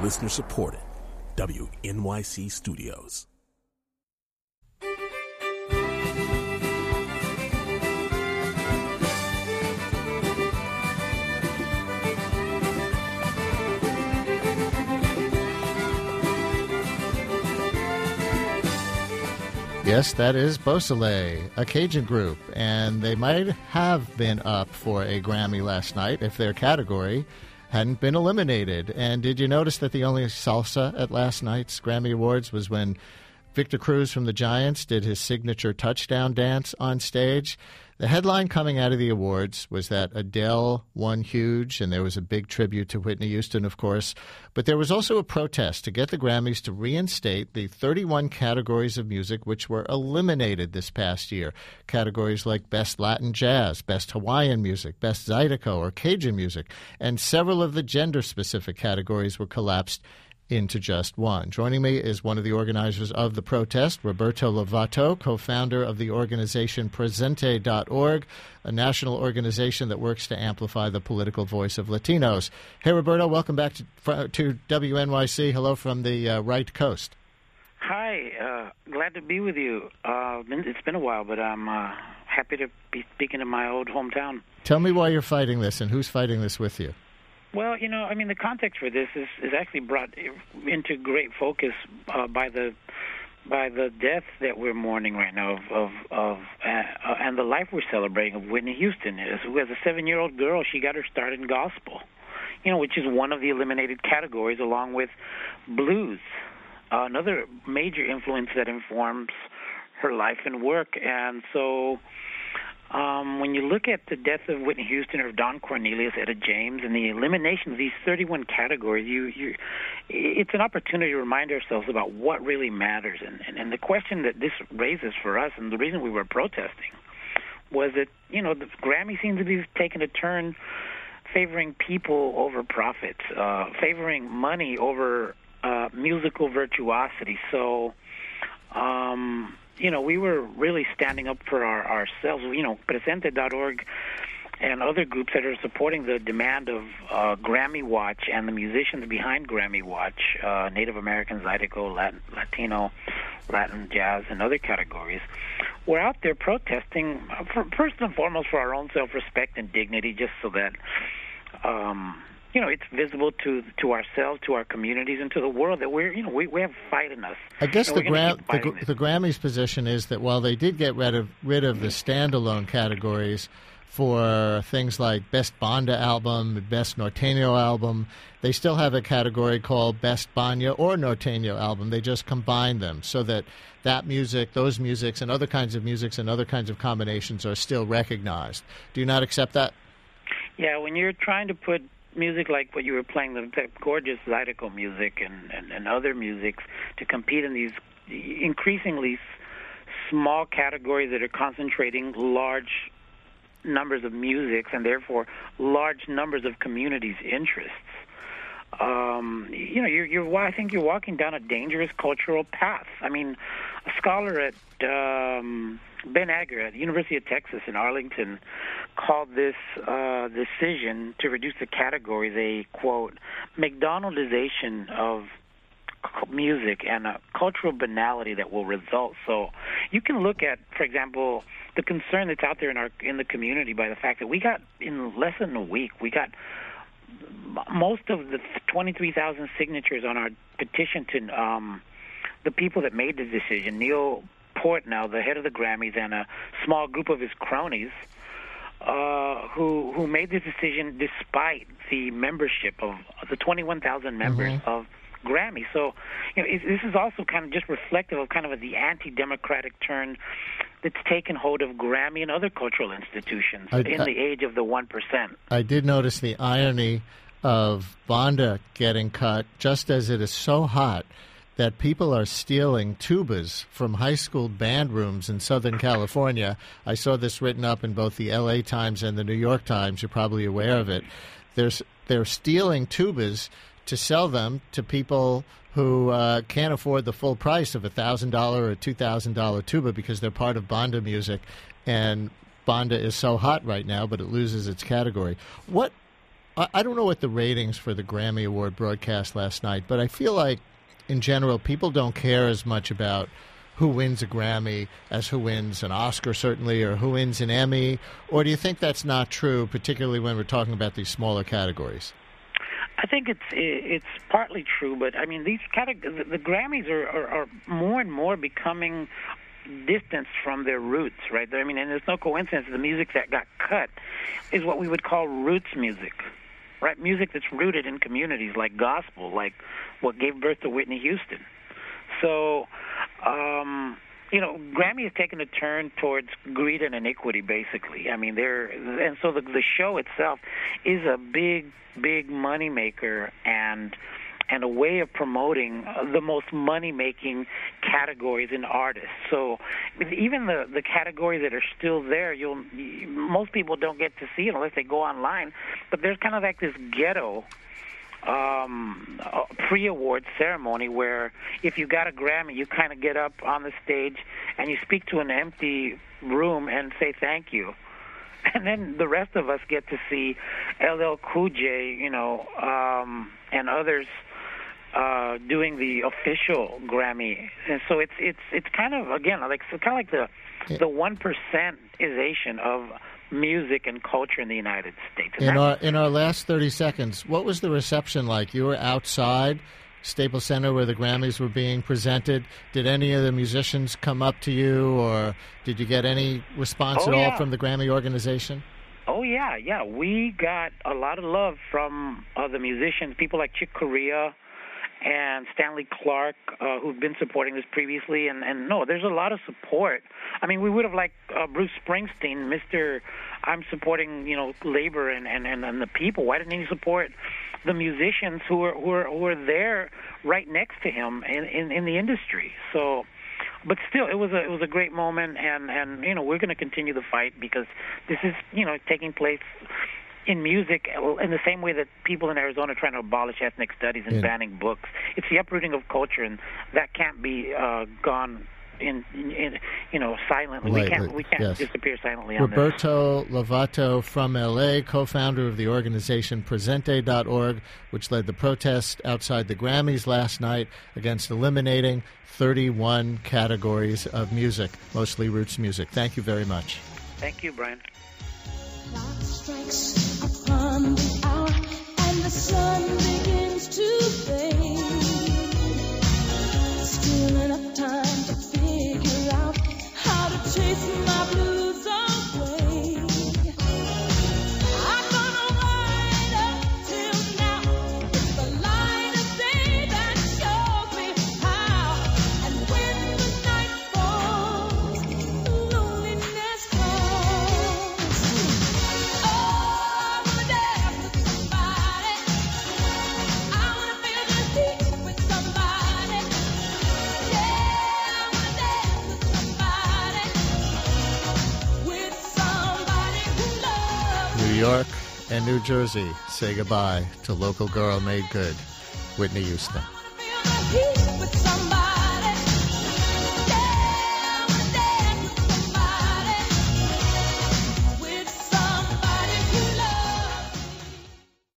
Listener supported. WNYC Studios. Yes, that is Beausoleil, a Cajun group, and they might have been up for a Grammy last night if their category hadn't been eliminated. And did you notice that the only salsa at last night's Grammy Awards was when Victor Cruz from the Giants did his signature touchdown dance on stage? The headline coming out of the awards was that Adele won huge, and there was a big tribute to Whitney Houston, of course. But there was also a protest to get the Grammys to reinstate the 31 categories of music which were eliminated this past year. Categories like Best Latin Jazz, Best Hawaiian Music, Best Zydeco or Cajun Music, and several of the gender-specific categories were collapsed into just one. Joining me is one of the organizers of the protest, Roberto Lovato, co-founder of the organization Presente.org, a national organization that works to amplify the political voice of Latinos. Hey, Roberto, welcome back to WNYC. Hello from the right coast. Hi, glad to be with you. It's been a while, but I'm happy to be speaking to my old hometown. Tell me why you're fighting this and who's fighting this with you. Well, the context for this is actually brought into great focus by the death that we're mourning right now and the life we're celebrating of Whitney Houston. Who, as a 7-year-old girl, she got her start in gospel, which is one of the eliminated categories, along with blues, another major influence that informs her life and work. And so when you look at the death of Whitney Houston or Don Cornelius, Etta James, and the elimination of these 31 categories, it's an opportunity to remind ourselves about what really matters. And the question that this raises for us, and the reason we were protesting, was that, the Grammy seems to be taking a turn favoring people over profits, favoring money over musical virtuosity. So, we were really standing up for ourselves. Presente.org and other groups that are supporting the demand of Grammy Watch and the musicians behind Grammy Watch, Native American, Zydeco, Latino, Latin Jazz, and other categories. We're out there protesting, first and foremost, for our own self-respect and dignity, just so that it's visible to ourselves, to our communities, and to the world that we have fight in us. I guess the Grammys' position is that while they did get rid of the standalone categories for things like Best Banda Album, Best Norteño Album, they still have a category called Best Banda or Norteño Album. They just combine them so that music, those musics, and other kinds of musics and other kinds of combinations are still recognized. Do you not accept that? Yeah, when you're trying to put music like what you were playing, the gorgeous Zydeco music and other musics, to compete in these increasingly small categories that are concentrating large numbers of musics and therefore large numbers of communities' interests. I think you're walking down a dangerous cultural path. I mean, a scholar at Ben Agger at the University of Texas in Arlington called this decision to reduce the categories a, quote, McDonaldization of music and a cultural banality that will result. So you can look at, for example, the concern that's out there in the community by the fact that we got, in less than a week, we got most of the 23,000 signatures on our petition to the people that made the decision, Neil Portnow, the head of the Grammys, and a small group of his cronies, who made this decision despite the membership of the 21,000 members of Grammy. So, this is also kind of just reflective of kind of the anti-democratic turn that's taken hold of Grammy and other cultural institutions in the age of the 1%. I did notice the irony of Banda getting cut just as it is so hot that people are stealing tubas from high school band rooms in Southern California. I saw this written up in both the L.A. Times and the New York Times. You're probably aware of it. They're stealing tubas to sell them to people who can't afford the full price of a $1,000 or $2,000 tuba because they're part of Banda music, and Banda is so hot right now, but it loses its category. What I don't know what the ratings for the Grammy Award broadcast last night, but I feel like, in general, people don't care as much about who wins a Grammy as who wins an Oscar, certainly, or who wins an Emmy. Or do you think that's not true, particularly when we're talking about these smaller categories? I think it's partly true, but I mean, the Grammys are more and more becoming distanced from their roots, right? I mean, and there's no coincidence. The music that got cut is what we would call roots music, right? Music that's rooted in communities, like gospel, like what gave birth to Whitney Houston. So, Grammy has taken a turn towards greed and iniquity, basically. I mean, and so the show itself is a big moneymaker and a way of promoting the most money-making categories in artists. So even the categories that are still there, most people don't get to see it unless they go online. But there's kind of like this ghetto pre-award ceremony where if you got a Grammy, you kind of get up on the stage and you speak to an empty room and say thank you. And then the rest of us get to see LL Cool J, and others doing the official Grammy. And so it's kind of, again, the 1%ization of music and culture in the United States. In our last 30 seconds, what was the reception like? You were outside Staples Center where the Grammys were being presented. Did any of the musicians come up to you, or did you get any response at all from the Grammy organization? Oh, yeah. We got a lot of love from the musicians, people like Chick Corea and Stanley Clarke, who've been supporting this previously. And no, there's a lot of support. I mean, we would have liked Bruce Springsteen, Mr. I'm supporting, labor and the people. Why didn't he support the musicians who are there right next to him in the industry? So, but still, it was a great moment, and we're going to continue the fight because this is taking place in music in the same way that people in Arizona are trying to abolish ethnic studies and banning books. It's the uprooting of culture, and that can't be gone in silently. Right, we can't disappear silently. Roberto Lovato from L.A., co-founder of the organization Presente.org, which led the protest outside the Grammys last night against eliminating 31 categories of music, mostly roots music. Thank you very much. Thank you, Brian. Clock strikes upon the hour and the sun begins to fade. Still enough time to figure out how to chase my blues away. I'm gonna ride up till now. It's the light of day that shows me how. And when the night falls, loneliness falls. Oh, I wanna dance with somebody. I wanna feel the heat with somebody. Yeah, I wanna dance with somebody who loves me. New York and New Jersey say goodbye to local girl made good, Whitney Houston. I wanna feel the heat with somebody.